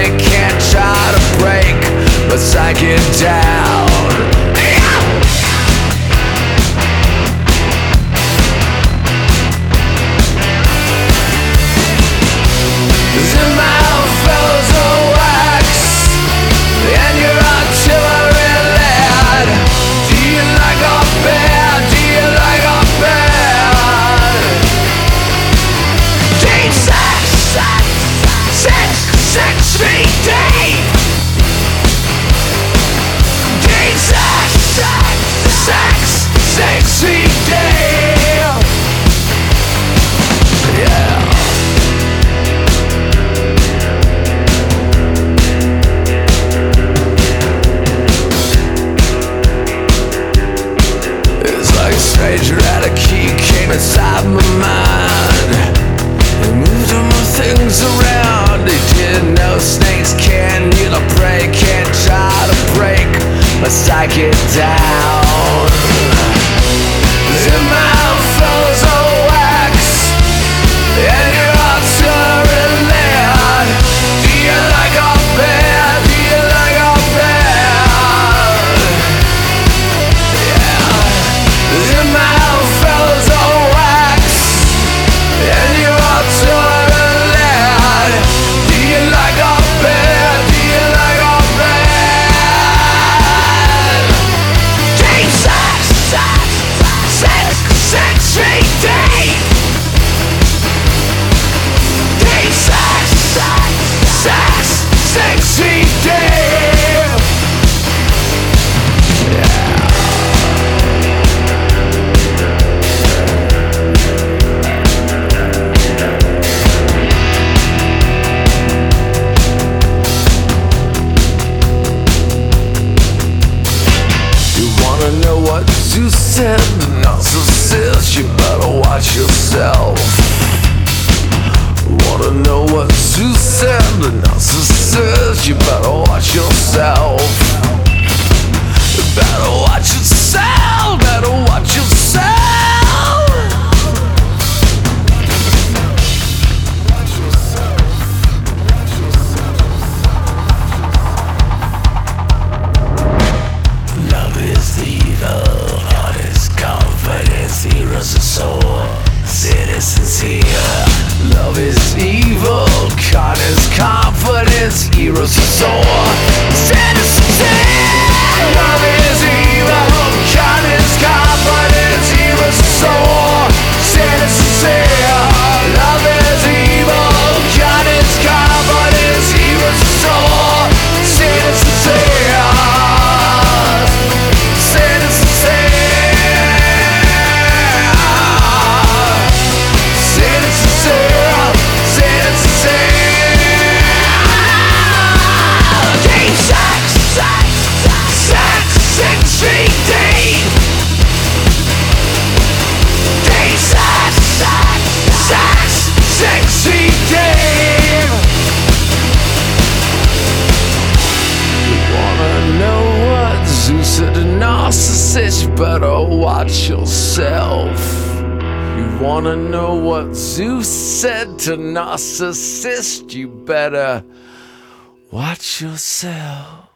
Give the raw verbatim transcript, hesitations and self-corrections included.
break, can't try to break my psyche down. Your mouth fills with wax and your artillery lead. Do you like our bad? Do you like our bad? Deep sex, sex, sex, six feet deep. Deep sex, sex, sex, six feet deep. Yeah. Stranger at a key came inside my mind and moved all my things around. They didn't know snakes can't kneel or pray, can't try to break my psyche down. Your mouth fills of wax and your artillery lead. Do you like our bed? Do you like our bed? Yeah. Your mouth fills of wax and your artillery lead. Do you like our bed? Do you like our bed? Deep sex, sex, sex, six feet deep. Deep sex, sex, sex, six feet deep. Yeah. Know what you said, narcissist, you better watch yourself. Wanna know what you said, narcissist, you better watch yourself. Better watch yourself, better watch yourself. Heroes of soul, citizens here. Love is evil, kindness, confidence. Heroes of soul, citizens here. Love is evil, kindness, confidence. Heroes of soul, citizens here. Love is evil, kindness, confidence. Heroes of soul, citizens here. Citizens here. Narcissist, you better watch yourself. You wanna know what Zeus said to narcissist? You better watch yourself.